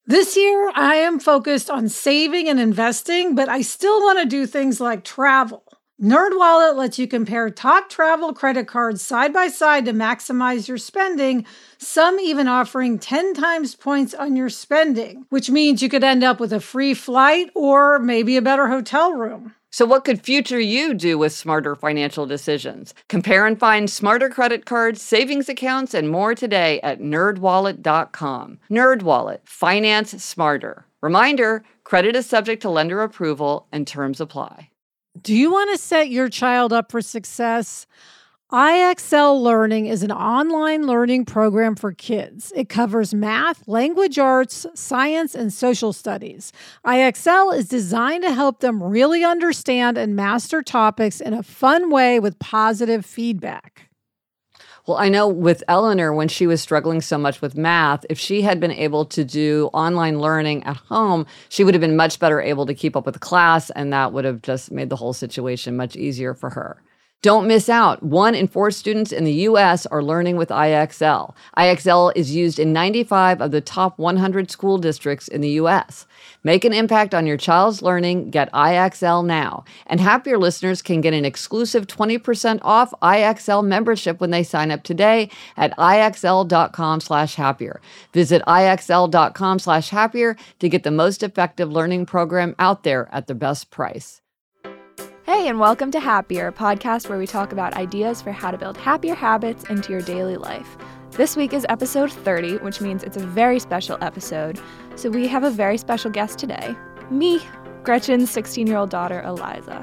This year, I am focused on saving and investing, but I still want to do things like travel. NerdWallet lets you compare top travel credit cards side by side to maximize your spending, some even offering 10 times points on your spending, which means you could end up with a free flight or maybe a better hotel room. So what could future you do with smarter financial decisions? Compare and find smarter credit cards, savings accounts, and more today at nerdwallet.com. NerdWallet, finance smarter. Reminder, credit is subject to lender approval and terms apply. Do you want to set your child up for success? IXL Learning is an online learning program for kids. It covers math, language arts, science, and social studies. IXL is designed to help them really understand and master topics in a fun way with positive feedback. Well, I know with Eleanor, when she was struggling so much with math, if she had been able to do online learning at home, she would have been much better able to keep up with the class, and that would have just made the whole situation much easier for her. Don't miss out. 1 in 4 students in the U.S. are learning with IXL. IXL is used in 95 of the top 100 school districts in the U.S. Make an impact on your child's learning. Get IXL now. And Happier listeners can get an exclusive 20% off IXL membership when they sign up today at IXL.com/happier. Visit IXL.com/happier to get the most effective learning program out there at the best price. Hey, and welcome to Happier, a podcast where we talk about ideas for how to build happier habits into your daily life. This week is episode 30, which means it's a very special episode. So we have a very special guest today. Me, Gretchen's 16-year-old daughter, Eliza.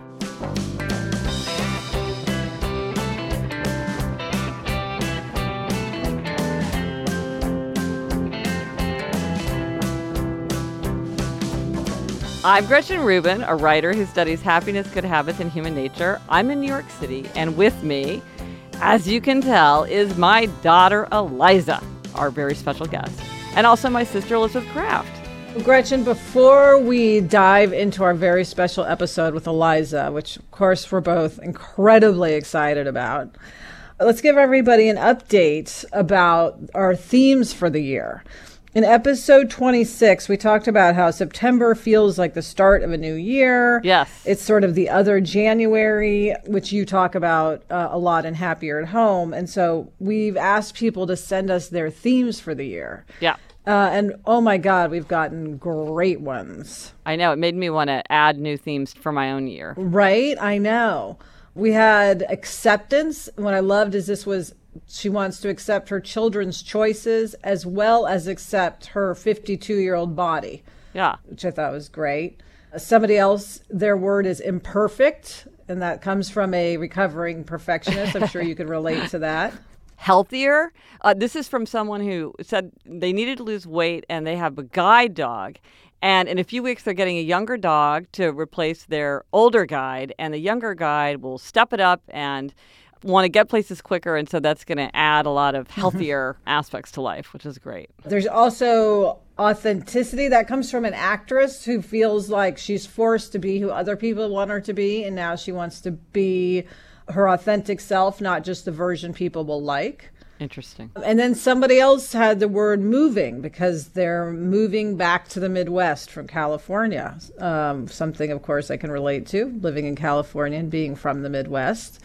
I'm Gretchen Rubin, a writer who studies happiness, good habits, and human nature. I'm in New York City, and with me, as you can tell, is my daughter Eliza, our very special guest, and also my sister Elizabeth Kraft. Gretchen, before we dive into our very special episode with Eliza, which of course we're both incredibly excited about, let's give everybody an update about our themes for the year. In episode 26, we talked about how September feels like the start of a new year. Yes. It's sort of the other January, which you talk about a lot in Happier at Home. And so we've asked people to send us their themes for the year. Yeah. And oh my God, we've gotten great ones. I know. It made me want to add new themes for my own year. Right? I know. We had acceptance. What I loved is she wants to accept her children's choices as well as accept her 52-year-old body. Yeah. Which I thought was great. Somebody else, their word is imperfect, and that comes from a recovering perfectionist. I'm sure you could relate to that. Healthier. This is from someone who said they needed to lose weight and they have a guide dog. And in a few weeks, they're getting a younger dog to replace their older guide. And the younger guide will step it up and want to get places quicker. And so that's going to add a lot of healthier aspects to life, which is great. There's also authenticity that comes from an actress who feels like she's forced to be who other people want her to be. And now she wants to be her authentic self, not just the version people will like. Interesting. And then somebody else had the word moving because they're moving back to the Midwest from California. Something, of course, I can relate to, living in California and being from the Midwest.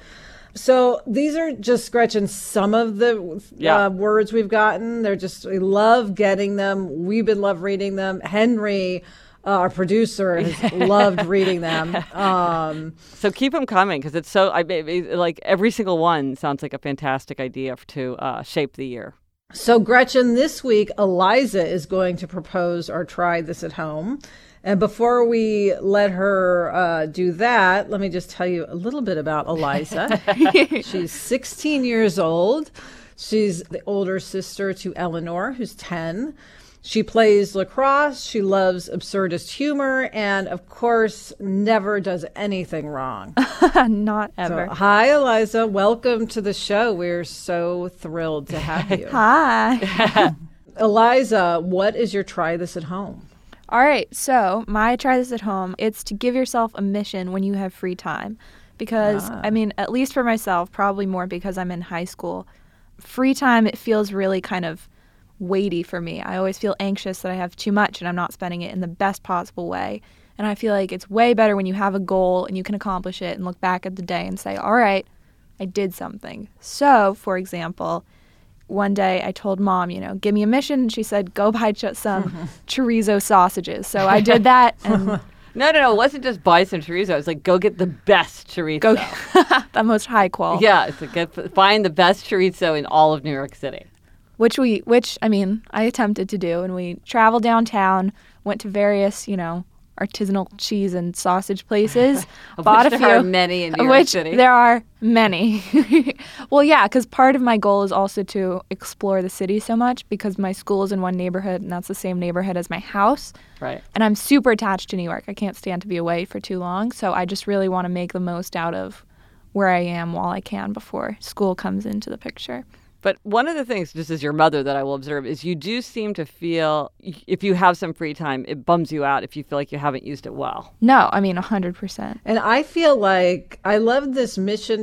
So these are just, Gretchen, some of the words we've gotten. We love getting them. We've been love reading them. Henry, our producer, has loved reading them. So keep them coming because it's so, like every single one sounds like a fantastic idea to shape the year. So Gretchen, this week, Eliza is going to propose or try this at home. And before we let her do that, let me just tell you a little bit about Eliza. She's 16 years old. She's the older sister to Eleanor, who's 10. She plays lacrosse. She loves absurdist humor. And, of course, never does anything wrong. Not ever. So, hi, Eliza. Welcome to the show. We're so thrilled to have you. Hi. Eliza, what is your try this at home? All right, so my try this at home, it's to give yourself a mission when you have free time. Because, at least for myself, probably more because I'm in high school, free time, it feels really kind of weighty for me. I always feel anxious that I have too much and I'm not spending it in the best possible way. And I feel like it's way better when you have a goal and you can accomplish it and look back at the day and say, all right, I did something. So, for example, one day I told Mom, give me a mission. And she said, go buy some chorizo sausages. So I did that. And No. It wasn't just buy some chorizo. It was like, go get the best chorizo. The most high quality. Yeah, it's like find the best chorizo in all of New York City. Which I attempted to do. And we traveled downtown, went to various, artisanal cheese and sausage places. Bought a few. There are many in New York City. There are many. Well, yeah, because part of my goal is also to explore the city so much because my school is in one neighborhood and that's the same neighborhood as my house. Right. And I'm super attached to New York. I can't stand to be away for too long. So I just really want to make the most out of where I am while I can before school comes into the picture. But one of the things, just as your mother, that I will observe is you do seem to feel, if you have some free time, it bums you out if you feel like you haven't used it well. No, 100%. And I feel like I love this mission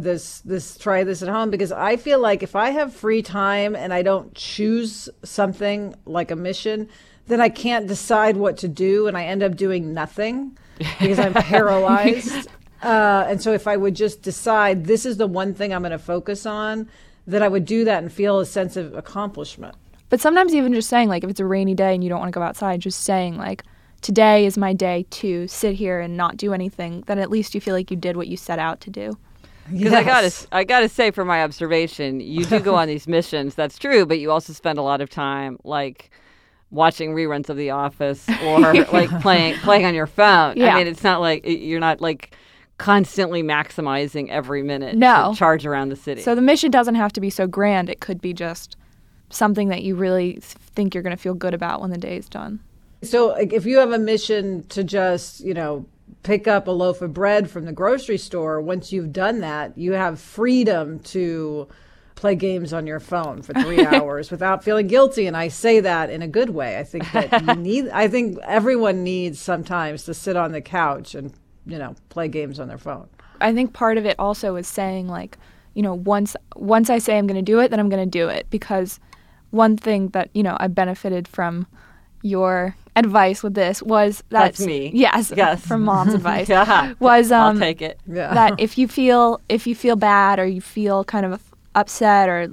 this try this at home because I feel like if I have free time and I don't choose something like a mission, then I can't decide what to do and I end up doing nothing because I'm paralyzed. And so if I would just decide this is the one thing I'm going to focus on, that I would do that and feel a sense of accomplishment. But sometimes even just saying, like, if it's a rainy day and you don't want to go outside, just saying, like, today is my day to sit here and not do anything, then at least you feel like you did what you set out to do. Because yes. I gotta say, from my observation, you do go on these missions. That's true, but you also spend a lot of time, like, watching reruns of The Office or, like, playing on your phone. Yeah. I mean, it's not like you're not, like, constantly maximizing every minute to charge around the city. So the mission doesn't have to be so grand. It could be just something that you really think you're going to feel good about when the day is done. So if you have a mission to just, pick up a loaf of bread from the grocery store, once you've done that, you have freedom to play games on your phone for 3 hours without feeling guilty. And I say that in a good way. I think that I think everyone needs sometimes to sit on the couch and play games on their phone. I think part of it also is saying, like, once I say I'm going to do it, then I'm going to do it. Because one thing that, I benefited from your advice with this was that's me. Yes. From Mom's advice. Yeah. Was I'll take it. Yeah. That if you feel bad or you feel kind of upset or,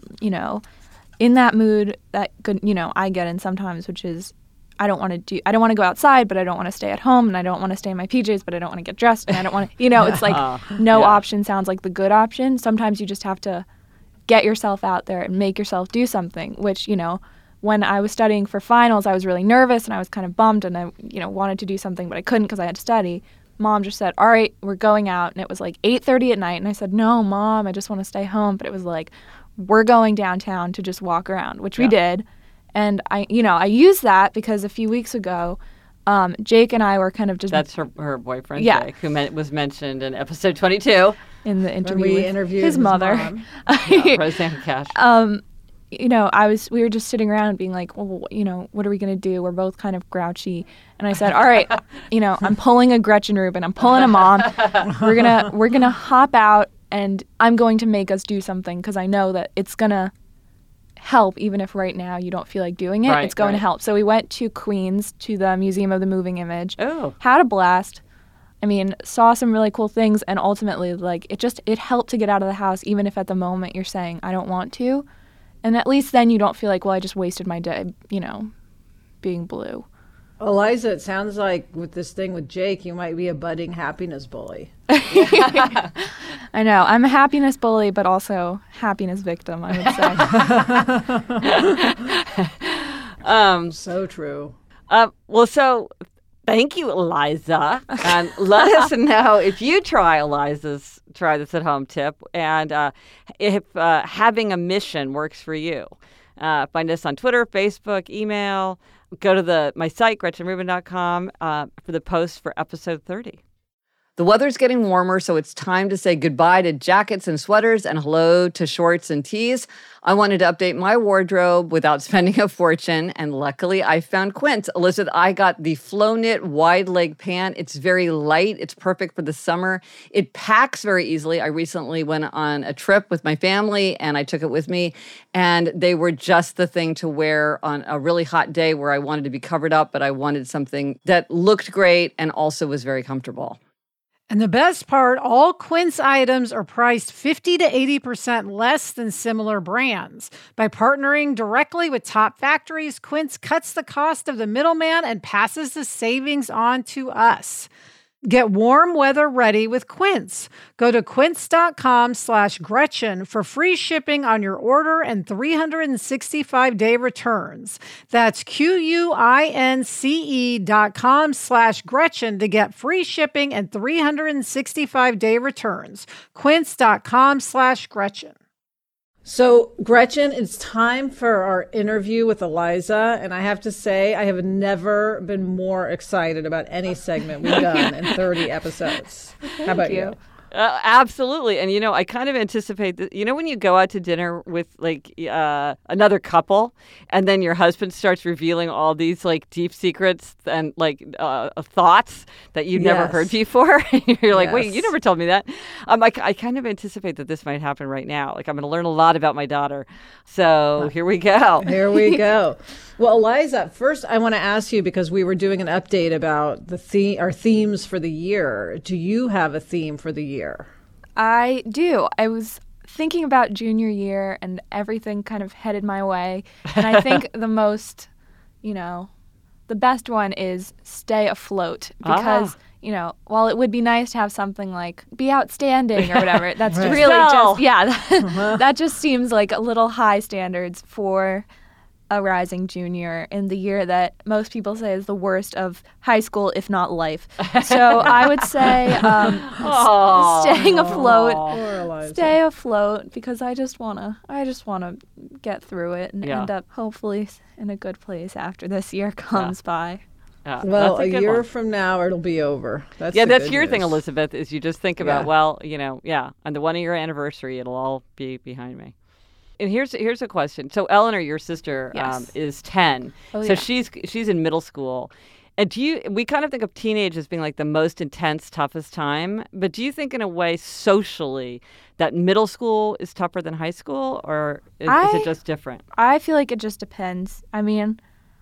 in that mood that I get in sometimes, which is I don't want to go outside, but I don't want to stay at home, and I don't want to stay in my PJs, but I don't want to get dressed, and I don't want to, it's like option sounds like the good option. Sometimes you just have to get yourself out there and make yourself do something, which, when I was studying for finals, I was really nervous and I was kind of bummed and I, wanted to do something, but I couldn't because I had to study. Mom just said, all right, we're going out. And it was like 8:30 at night. And I said, no, Mom, I just want to stay home. But it was like, we're going downtown to just walk around, which we did. And I used that because a few weeks ago, Jake and I were kind of just... That's her boyfriend, Jake, who was mentioned in episode 22. In the interview when we with interviewed his mother. Mom. Roseanne Cash. We were just sitting around being like, well, what are we going to do? We're both kind of grouchy. And I said, all right, I'm pulling a Gretchen Rubin. I'm pulling a Mom. We're going to hop out and I'm going to make us do something because I know that it's going to help even if right now you don't feel like doing it. Right, it's going to help. So we went to Queens to the Museum of the Moving Image. Oh. Had a blast. I mean, saw some really cool things and ultimately like it helped to get out of the house even if at the moment you're saying I don't want to. And at least then you don't feel like, well, I just wasted my day, being blue. Eliza, it sounds like with this thing with Jake, you might be a budding happiness bully. I know. I'm a happiness bully, but also happiness victim, I would say. So true. So thank you, Eliza. And let us know if you try this at home tip and if having a mission works for you. Find us on Twitter, Facebook, email. Go to my site, GretchenRubin.com, for the post for episode 30. The weather's getting warmer, so it's time to say goodbye to jackets and sweaters and hello to shorts and tees. I wanted to update my wardrobe without spending a fortune, and luckily I found Quince. Elizabeth, I got the Flow Knit wide leg pant. It's very light. It's perfect for the summer. It packs very easily. I recently went on a trip with my family, and I took it with me, and they were just the thing to wear on a really hot day where I wanted to be covered up, but I wanted something that looked great and also was very comfortable. And the best part, all Quince items are priced 50 to 80% less than similar brands. By partnering directly with top factories, Quince cuts the cost of the middleman and passes the savings on to us. Get warm weather ready with Quince. Go to quince.com/Gretchen for free shipping on your order and 365-day returns. That's QUINCE.com/Gretchen to get free shipping and 365-day returns. Quince.com/Gretchen. So, Gretchen, it's time for our interview with Eliza. And I have to say, I have never been more excited about any segment we've done in 30 episodes. How about you? Absolutely. And, I kind of anticipate that, when you go out to dinner with another couple and then your husband starts revealing all these deep secrets and thoughts that you've never heard before. You're like, wait, you never told me that. I kind of anticipate that this might happen right now. I'm going to learn a lot about my daughter. So here we go. Here we go. Well, Eliza, first I want to ask you, because we were doing an update about our themes for the year. Do you have a theme for the year? I do. I was thinking about junior year and everything kind of headed my way. And I think the most, the best one is stay afloat. Because, while it would be nice to have something like be outstanding or whatever, that's right. Really that just seems like a little high standards for a rising junior in the year that most people say is the worst of high school, if not life. So I would say staying afloat. Stay afloat, because I just wanna get through it and end up hopefully in a good place after this year comes by. Well, a year from now, it'll be over. That's your news. Thing, Elizabeth, is you just think about, on the 1 year anniversary, it'll all be behind me. And here's a question. So Eleanor, your sister, is 10. So she's in middle school. And we kind of think of teenage as being the most intense, toughest time. But do you think in a way socially that middle school is tougher than high school, or is it just different? I feel like it just depends. I mean,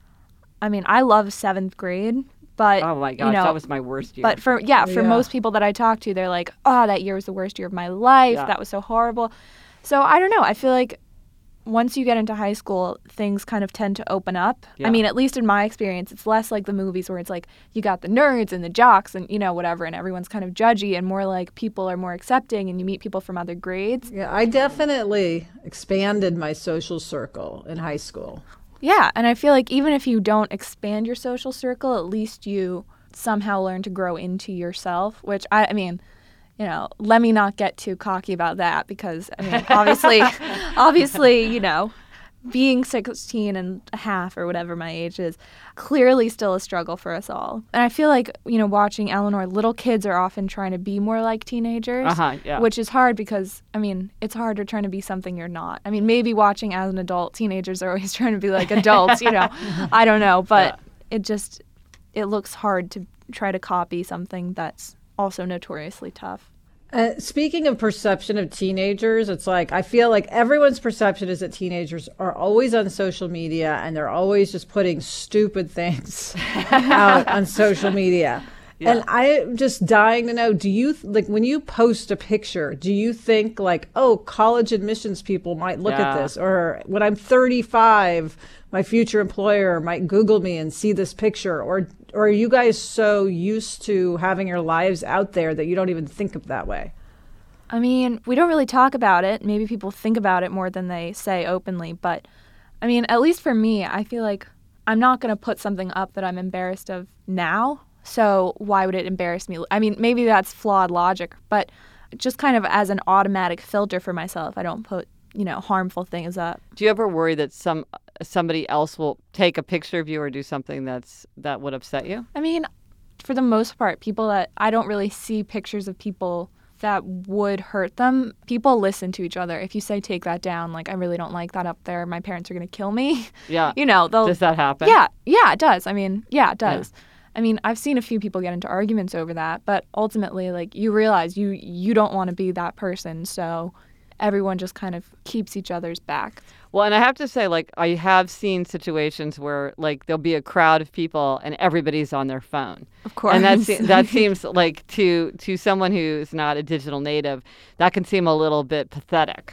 I love 7th grade. But, oh my gosh, that was my worst year. But for most people that I talk to, they're like, oh, that year was the worst year of my life. Yeah. That was so horrible. So I don't know. I feel like once you get into high school, things kind of tend to open up. Yeah. I mean, at least in my experience, it's less like the movies where it's you got the nerds and the jocks and, whatever, and everyone's kind of judgy, and more like people are more accepting and you meet people from other grades. Yeah, I definitely expanded my social circle in high school. Yeah, and I feel like even if you don't expand your social circle, at least you somehow learn to grow into yourself, which I mean, let me not get too cocky about that, because, obviously, being 16 and a half or whatever my age is, clearly still a struggle for us all. And I feel like, watching Eleanor, little kids are often trying to be more like teenagers, which is hard because, it's harder trying to be something you're not. Maybe watching as an adult, teenagers are always trying to be like adults, I don't know, but it looks hard to try to copy something that's also notoriously tough. Speaking of perception of teenagers, it's I feel like everyone's perception is that teenagers are always on social media and they're always just putting stupid things out on social media. Yeah. And I'm just dying to know, do you, when you post a picture, do you think college admissions people might look at this? Or when I'm 35, my future employer might Google me and see this picture? Or are you guys so used to having your lives out there that you don't even think of that way? We don't really talk about it. Maybe people think about it more than they say openly. But, at least for me, I feel like I'm not going to put something up that I'm embarrassed of now. So why would it embarrass me? Maybe that's flawed logic, but just kind of as an automatic filter for myself, I don't put, harmful things up. Do you ever worry that somebody else will take a picture of you or do something that would upset you? for the most part, people that I don't really see pictures of people that would hurt them. People listen to each other. If you say, take that down, like, I really don't like that up there, my parents are going to kill me. Yeah. They'll... Does that happen? Yeah, it does. I mean, yeah, it does. Yeah. I mean, I've seen a few people get into arguments over that, but ultimately, like, you realize you don't want to be that person, so everyone just kind of keeps each other's back. Well, and I have to say, like, I have seen situations where, like, there'll be a crowd of people and everybody's on their phone. Of course. And that seems like to someone who's not a digital native, that can seem a little bit pathetic.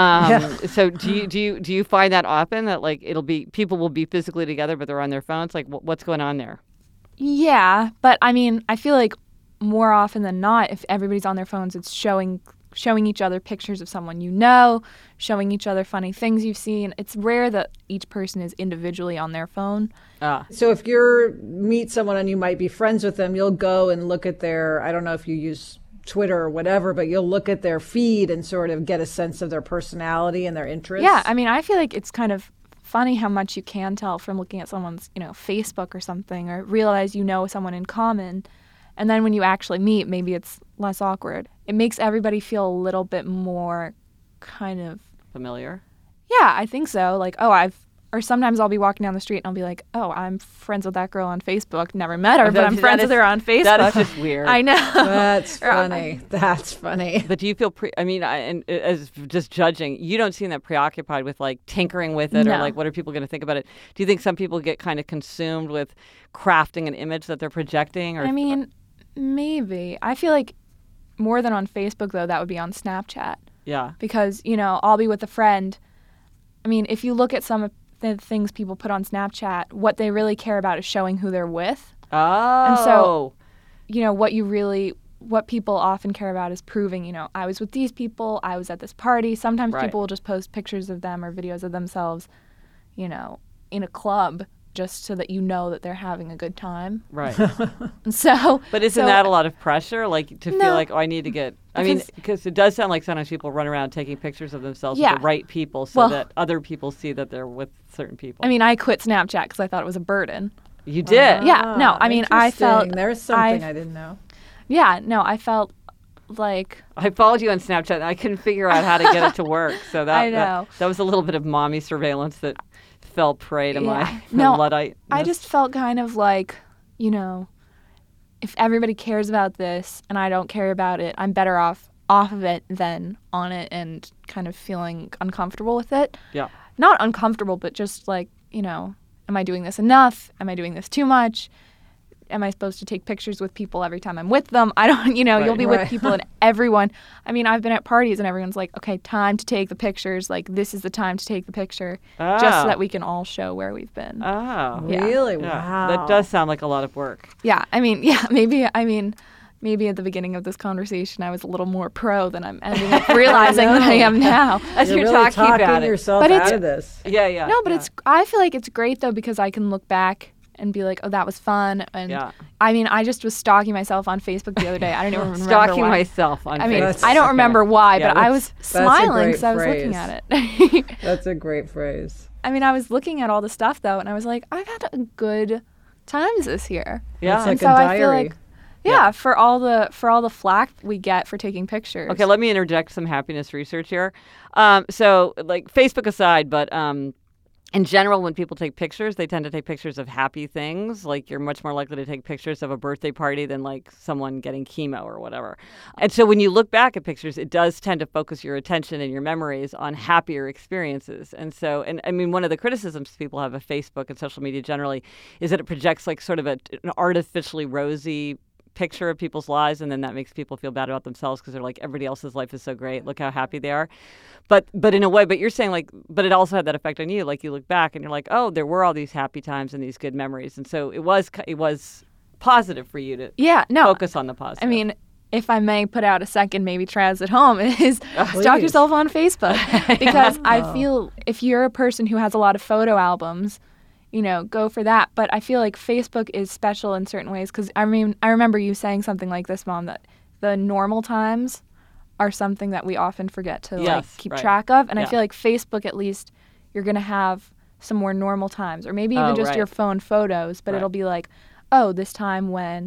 So do you find that often, that, like, people will be physically together but they're on their phones? Like, what's going on there? Yeah, but I mean, I feel like more often than not, if everybody's on their phones, it's showing each other pictures of someone you know, showing each other funny things you've seen. It's rare that each person is individually on their phone. So if you meet someone and you might be friends with them, you'll go and look at their, I don't know if you use Twitter or whatever, but you'll look at their feed and sort of get a sense of their personality and their interests. Yeah, I mean, I feel like it's kind of funny how much you can tell from looking at someone's, Facebook or something, or realize you know someone in common. And then when you actually meet, maybe it's less awkward. It makes everybody feel a little bit more kind of familiar. Yeah, I think so. Like, or sometimes I'll be walking down the street and I'll be like, oh, I'm friends with that girl on Facebook. Never met her, but I'm friends with her on Facebook. That is just weird. I know. That's funny. That's funny. But do you feel as just judging, you don't seem that preoccupied with, like, tinkering with it, or, like, what are people going to think about it? Do you think some people get kind of consumed with crafting an image that they're projecting? Or, I mean, maybe. I feel like more than on Facebook, though, that would be on Snapchat. Yeah. Because, I'll be with a friend. I mean, if you look at some of the things people put on Snapchat, what they really care about is showing who they're with. Oh. And so, what people often care about is proving, I was with these people, I was at this party. Sometimes people will just post pictures of them or videos of themselves, in a club, just so that you know that they're having a good time. Right. So, but isn't that a lot of pressure? Like, to feel like, I need to get... because it does sound like sometimes people run around taking pictures of themselves with the right people so that other people see that they're with certain people. I mean, I quit Snapchat because I thought it was a burden. You did? Yeah. No, I mean, I felt... There's something I didn't know. Yeah. No, I felt like... I followed you on Snapchat and I couldn't figure out how to get it to work. So I know. That was a little bit of mommy surveillance that fell prey to my Luddite. I just felt kind of like, if everybody cares about this and I don't care about it, I'm better off of it than on it, and kind of feeling uncomfortable with it. Yeah. Not uncomfortable, but just like, am I doing this enough? Am I doing this too much? Am I supposed to take pictures with people every time I'm with them? I don't, you'll be with people and everyone. I mean, I've been at parties and everyone's like, okay, time to take the pictures. Like, this is the time to take the picture, just so that we can all show where we've been. Oh. Yeah. Really? Yeah. Wow. That does sound like a lot of work. Yeah. I mean, maybe at the beginning of this conversation, I was a little more pro than I'm ending up realizing that I am now. As you're really talking about yourself out of this. Yeah. No, but I feel like it's great, though, because I can look back and be like, oh, that was fun. And I mean, I just was stalking myself on Facebook the other day. I don't even remember stalking why. myself on Facebook. I don't remember why, but I was smiling because I was looking at it. That's a great phrase. I mean, I was looking at all the stuff, though, and I was like, I've had good times this year. Yeah. It's like and so a diary. I feel like, yeah, for all the flack we get for taking pictures. Okay, let me interject some happiness research here. So, like, Facebook aside, but... in general, when people take pictures, they tend to take pictures of happy things. Like, you're much more likely to take pictures of a birthday party than, like, someone getting chemo or whatever. And so when you look back at pictures, it does tend to focus your attention and your memories on happier experiences. And so, and I mean, one of the criticisms people have of Facebook and social media generally is that it projects, like, sort of an artificially rosy picture of people's lives, and then that makes people feel bad about themselves because they're like, everybody else's life is so great, look how happy they are. But in a way, but you're saying, like, but it also had that effect on you. Like, you look back and you're like, oh, there were all these happy times and these good memories, and so it was positive for you to focus on the positive. I mean, if I may put out a second, maybe try this at home, is stalk yourself on Facebook. Because I feel if you're a person who has a lot of photo albums, go for that. But I feel like Facebook is special in certain ways because, I mean, I remember you saying something like this, Mom, that the normal times are something that we often forget to keep track of. And I feel like Facebook, at least, you're going to have some more normal times, or maybe even just your phone photos, but it'll be like, oh, this time when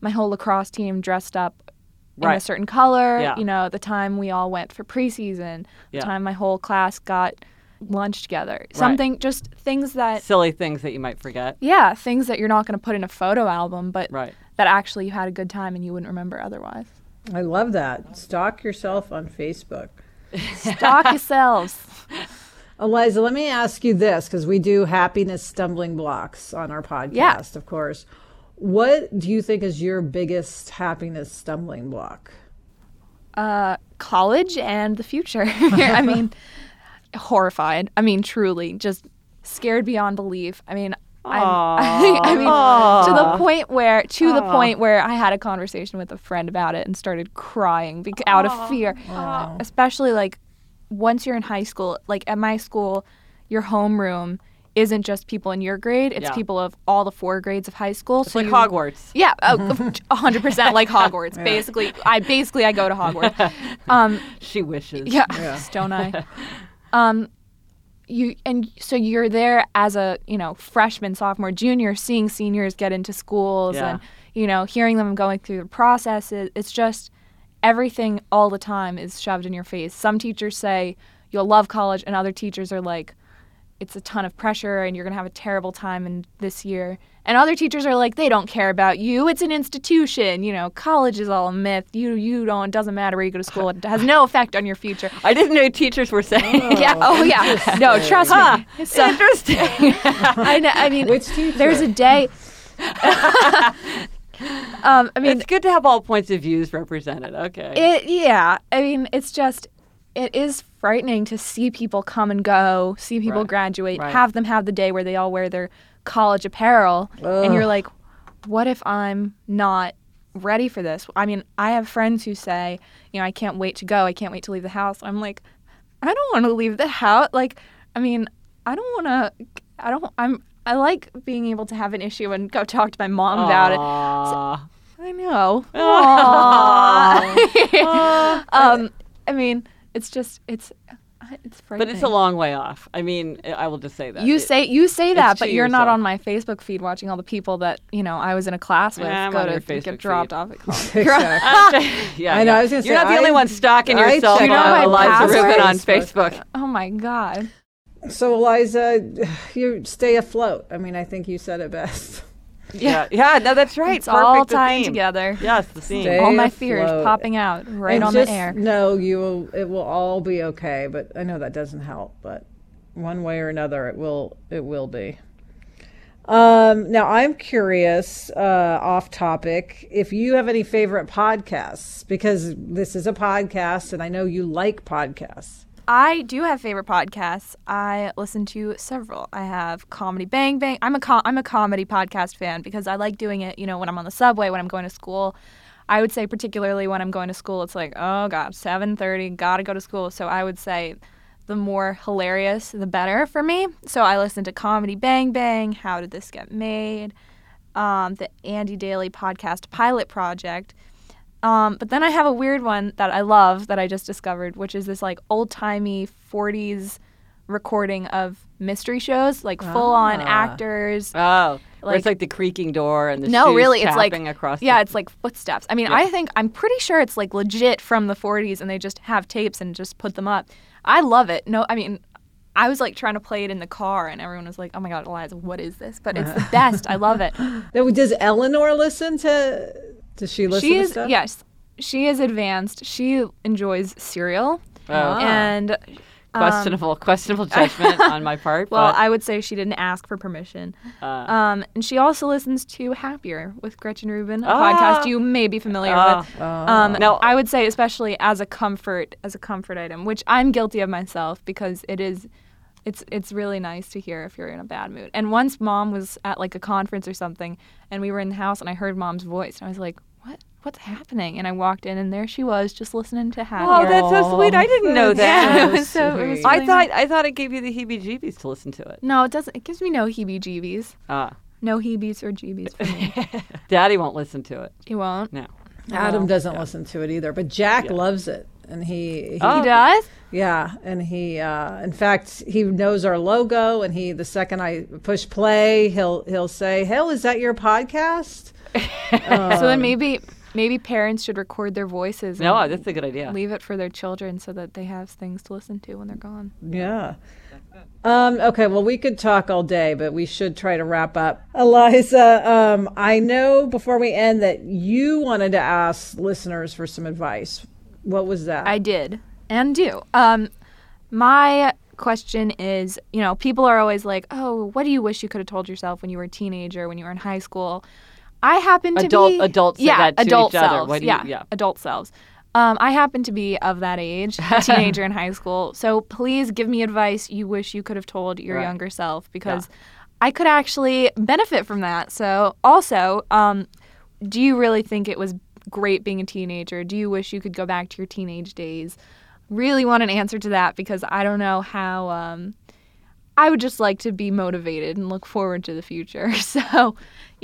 my whole lacrosse team dressed up in Right. a certain color. Yeah. You know, the time we all went for preseason. The Yeah. time my whole class got lunch together. Something, just things that, Silly things that you might forget. yeah, things that you're not going to put in a photo album, but Right. that actually you had a good time and you wouldn't remember otherwise. I love that. Stalk yourself on Facebook. Stalk yourselves. Eliza, let me ask you this, because we do happiness stumbling blocks on our podcast, Yeah. of course. What do you think is your biggest happiness stumbling block? College and the future. I mean, horrified. I mean, truly, just scared beyond belief. I mean, I mean, to the point where I had a conversation with a friend about it and started crying out of fear. Especially like once you're in high school, like at my school, your homeroom isn't just people in your grade; it's Yeah. people of all the 4 grades of high school. It's like Hogwarts. Yeah, 100% like Hogwarts. Basically, I go to Hogwarts. She wishes. Yeah, don't I? So you're there as a freshman, sophomore, junior, seeing seniors get into schools Yeah. and hearing them going through the processes. It's just everything all the time is shoved in your face. Some teachers say you'll love college, and other teachers are like, it's a ton of pressure and you're gonna have a terrible time in this year. And other teachers are like, they don't care about you. It's an institution. College is all a myth. You don't. It doesn't matter where you go to school. It has no effect on your future. I didn't know teachers were saying. Yeah. Oh, yeah. No, trust me. So, Interesting. I mean, Which teacher? there's a day. I mean, It's good to have all points of views represented. Okay. I mean, it is frightening to see people come and go, see people Right. graduate, Right. have them have the day where they all wear their college apparel, and you're Ugh. like, what if I'm not ready for this? I mean, I have friends who say, I can't wait to go. I can't wait to leave the house. I'm like, I don't want to leave the house. Like, I mean, I like being able to have an issue and go talk to my mom about it. Aw. I know. I mean, it's frightening. But it's a long way off. I mean, I will just say that. You say that, it's but to you're not yourself. on my Facebook feed watching all the people that I was in a class with I'm go on to your get Facebook dropped feed. off at college. Exactly. Yeah, I know, yeah. I was gonna You're say, not the only one stalking I yourself check out on my Eliza password. Rubin on Facebook. Facebook. Oh my God. So, Eliza, you stay afloat. I mean, I think you said it best. Yeah, no, that's right. It's all Perfect, the tying theme. together. Yes, the theme. Stay All my fears afloat. popping out right And on just the air. know it will all be okay. But I know that doesn't help. But one way or another, it will be. Now I'm curious, off topic, if you have any favorite podcasts, because this is a podcast, and I know you like podcasts. I do have favorite podcasts. I listen to several. I have Comedy Bang Bang. I'm a comedy podcast fan because I like doing it, when I'm on the subway, when I'm going to school. I would say particularly when I'm going to school, it's like, oh God, 7:30, gotta go to school. So I would say the more hilarious, the better for me. So I listen to Comedy Bang Bang, How Did This Get Made, the Andy Daly podcast Pilot Project. But then I have a weird one that I love that I just discovered, which is this like old-timey 40s recording of mystery shows, like full-on actors. Oh, where Like- it's like the creaking door and the No, shoes really, it's like tapping across. it's like footsteps. I mean, I'm pretty sure it's like legit from the 40s, and they just have tapes and just put them up. I love it. No, I mean, I was like trying to play it in the car, and everyone was like, "Oh my God, Eliza, what is this?" But it's the best. I love it. Now, does Eleanor listen to? Does she listen to stuff? Yes, she is advanced. She enjoys Serial, Oh, and questionable judgment on my part. well, but, I would say she didn't ask for permission. And she also listens to Happier with Gretchen Rubin, a podcast you may be familiar with. No. I would say especially as a comfort item, which I'm guilty of myself because it's really nice to hear if you're in a bad mood. And once Mom was at like a conference or something, and we were in the house, and I heard Mom's voice, and I was like, what's happening? And I walked in, and there she was, just listening to Happier. oh, that's so sweet. I didn't know that. Yeah, it was really I nice. thought it gave you the heebie-jeebies to listen to it. No, it doesn't. It gives me no heebie-jeebies. Ah, No heebies or jeebies for me. Daddy won't listen to it. He won't. No. Adam doesn't listen to it either, but Jack loves it, and he He does? yeah, and he in fact he knows our logo, and the second I push play, he'll say, "Hell, is that your podcast?" So then maybe parents should record their voices. No, and that's a good idea. Leave it for their children so that they have things to listen to when they're gone. Yeah. Okay, well, we could talk all day, but we should try to wrap up. Eliza, I know before we end that you wanted to ask listeners for some advice. What was that? I did and do. My question is, people are always like, oh, what do you wish you could have told yourself when you were a teenager, when you were in high school? I happen to be... Adults say that to adult each selves. other. Yeah, adult selves. I happen to be of that age, a teenager in high school. So please give me advice you wish you could have told your younger self, because I could actually benefit from that. So also, do you really think it was great being a teenager? Do you wish you could go back to your teenage days? Really want an answer to that, because I don't know how... I would just like to be motivated and look forward to the future. So,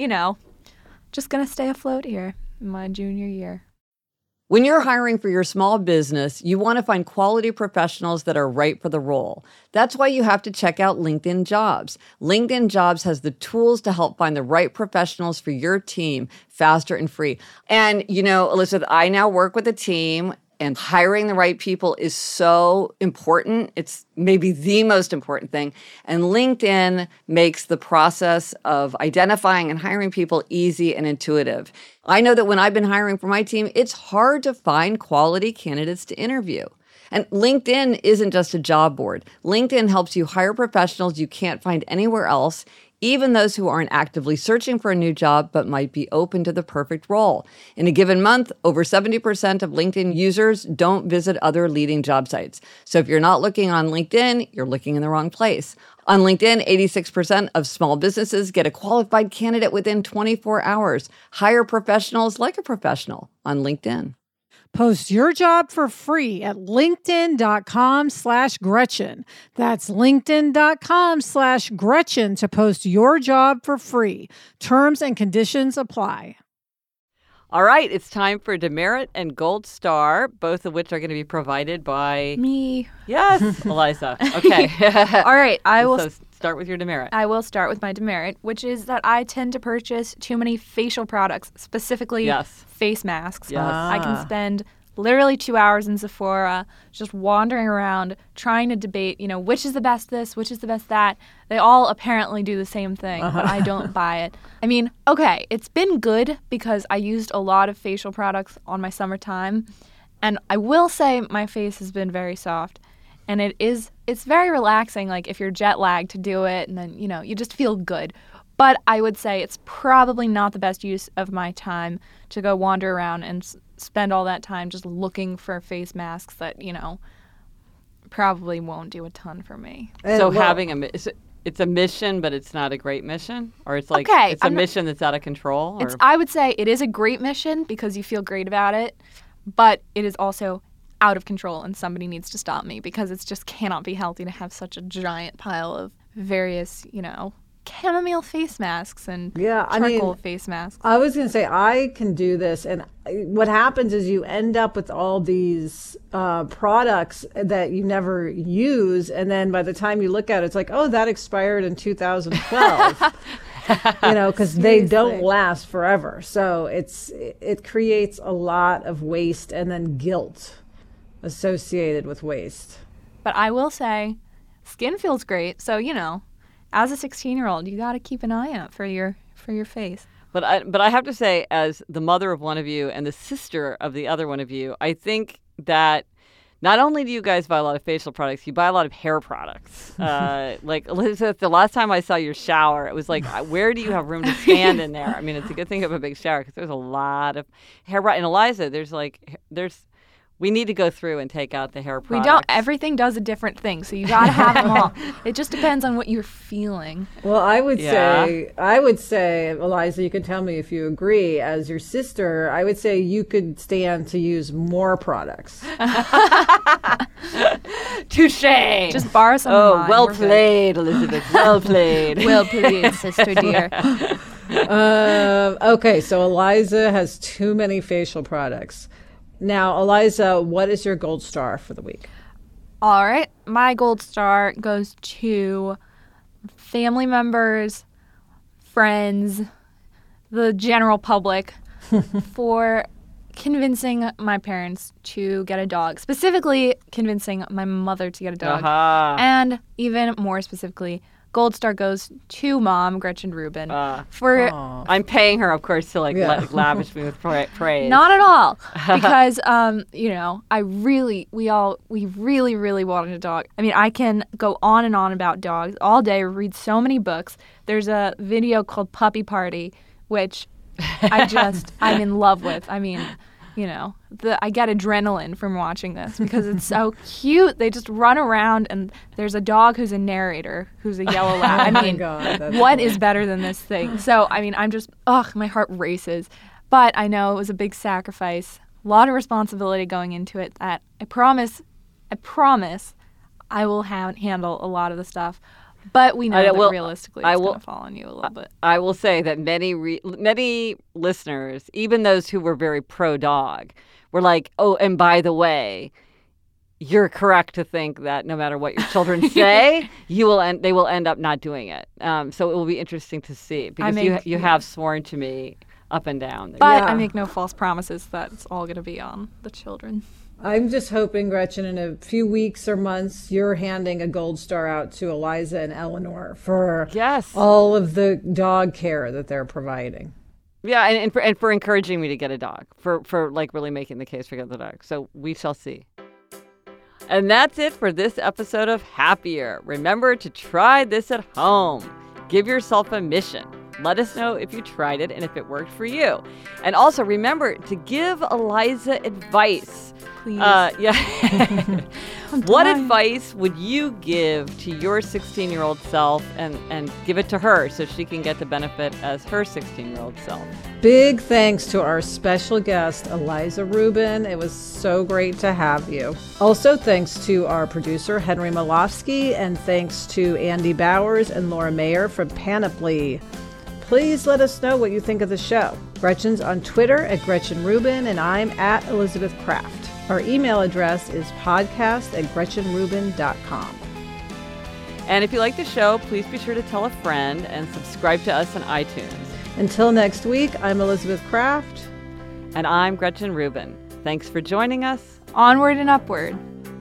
just going to stay afloat here in my junior year. When you're hiring for your small business, you want to find quality professionals that are right for the role. That's why you have to check out LinkedIn Jobs. LinkedIn Jobs has the tools to help find the right professionals for your team faster and free. And, Elizabeth, I now work with a team, and hiring the right people is so important. It's maybe the most important thing. And LinkedIn makes the process of identifying and hiring people easy and intuitive. I know that when I've been hiring for my team, it's hard to find quality candidates to interview. And LinkedIn isn't just a job board. LinkedIn helps you hire professionals you can't find anywhere else, even those who aren't actively searching for a new job but might be open to the perfect role. In a given month, over 70% of LinkedIn users don't visit other leading job sites. So if you're not looking on LinkedIn, you're looking in the wrong place. On LinkedIn, 86% of small businesses get a qualified candidate within 24 hours. Hire professionals like a professional on LinkedIn. Post your job for free at linkedin.com/Gretchen. That's linkedin.com/Gretchen to post your job for free. Terms and conditions apply. All right, it's time for Demerit and Gold Star, both of which are going to be provided by... Me. Yes, Eliza. Okay. All right, So start with your demerit. I will start with my demerit, which is that I tend to purchase too many facial products, specifically face masks. Yes. I can spend literally 2 hours in Sephora just wandering around trying to debate, which is the best this, which is the best that. They all apparently do the same thing, but I don't buy it. I mean, okay, it's been good because I used a lot of facial products on my summertime, and I will say my face has been very soft. And it's very relaxing, like if you're jet lagged, to do it, and then, you just feel good. But I would say it's probably not the best use of my time to go wander around and spend all that time just looking for face masks that, probably won't do a ton for me. So it's a mission, but it's not a great mission? Or it's like it's a mission that's out of control? Or? I would say it is a great mission because you feel great about it, but it is also out of control, and somebody needs to stop me because it just cannot be healthy to have such a giant pile of various, chamomile face masks and charcoal face masks. I was going to say, I can do this, and what happens is you end up with all these products that you never use, and then by the time you look at it, it's like, oh, that expired in 2012. Because they don't last forever. So it creates a lot of waste and then guilt associated with waste. But I will say, skin feels great. So, as a 16-year-old, you got to keep an eye out for your face. But I have to say, as the mother of one of you and the sister of the other one of you, I think that not only do you guys buy a lot of facial products, you buy a lot of hair products. Like, Elizabeth, the last time I saw your shower, it was like, where do you have room to stand in there? I mean, it's a good thing you have a big shower because there's a lot of hair. And Eliza, we need to go through and take out the hair products. We don't. Everything does a different thing, so you got to have them all. It just depends on what you're feeling. Well, I would say, Eliza, you can tell me if you agree. As your sister, I would say you could stand to use more products. Touché. Just borrow some of mine. Well played, Elizabeth. Well played. Well played, sister dear. Okay, so Eliza has too many facial products. Now, Eliza, what is your gold star for the week? All right. My gold star goes to family members, friends, the general public for convincing my parents to get a dog, specifically convincing my mother to get a dog. And even more specifically, Gold Star goes to Mom, Gretchen Rubin, for... I'm paying her, of course, to lavish me with praise. Not at all, because we really wanted a dog. I mean, I can go on and on about dogs all day, read so many books. There's a video called Puppy Party, which I'm in love with. I mean, I get adrenaline from watching this because it's so cute. They just run around, and there's a dog who's a narrator, who's a yellow lab. I mean, what is better than this thing? So, I mean, I'm just, my heart races. But I know it was a big sacrifice, a lot of responsibility going into it. That I promise I will handle a lot of the stuff. But we know that realistically it's going to fall on you a little bit. I will say that many listeners, even those who were very pro-dog, were like, oh, and by the way, you're correct to think that no matter what your children say, they will end up not doing it. So it will be interesting to see, because you have sworn to me up and down. But I make no false promises that it's all going to be on the children. I'm just hoping, Gretchen, in a few weeks or months, you're handing a Gold Star out to Eliza and Eleanor for all of the dog care that they're providing. Yeah, and for encouraging me to get a dog, for like really making the case for getting the dog. So we shall see. And that's it for this episode of Happier. Remember to try this at home. Give yourself a mission. Let us know if you tried it and if it worked for you. And also remember to give Eliza advice. Please. What advice would you give to your 16-year-old self and give it to her so she can get the benefit as her 16-year-old self? Big thanks to our special guest, Eliza Rubin. It was so great to have you. Also, thanks to our producer, Henry Malofsky, and thanks to Andy Bowers and Laura Mayer from Panoply. Please let us know what you think of the show. Gretchen's on Twitter at Gretchen Rubin, and I'm at Elizabeth Kraft. Our email address is podcast@GretchenRubin.com. And if you like the show, please be sure to tell a friend and subscribe to us on iTunes. Until next week, I'm Elizabeth Kraft. And I'm Gretchen Rubin. Thanks for joining us. Onward and upward.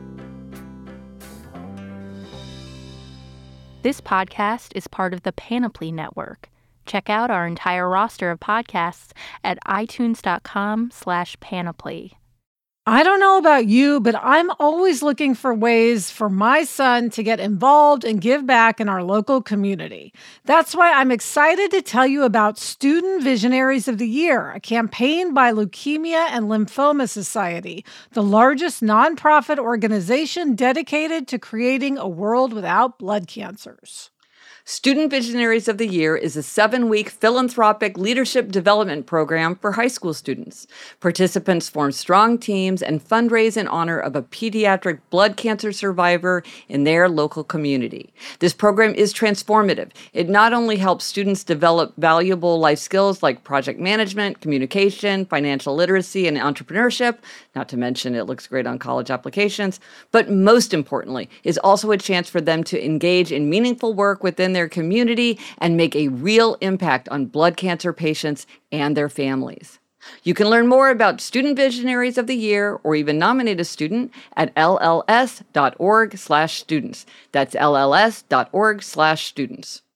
This podcast is part of the Panoply Network. Check out our entire roster of podcasts at itunes.com/panoply. I don't know about you, but I'm always looking for ways for my son to get involved and give back in our local community. That's why I'm excited to tell you about Student Visionaries of the Year, a campaign by Leukemia and Lymphoma Society, the largest nonprofit organization dedicated to creating a world without blood cancers. Student Visionaries of the Year is a 7-week philanthropic leadership development program for high school students. Participants form strong teams and fundraise in honor of a pediatric blood cancer survivor in their local community. This program is transformative. It not only helps students develop valuable life skills like project management, communication, financial literacy, and entrepreneurship, not to mention it looks great on college applications, but most importantly, is also a chance for them to engage in meaningful work within their community and make a real impact on blood cancer patients and their families. You can learn more about Student Visionaries of the Year or even nominate a student at lls.org/students. That's lls.org/students.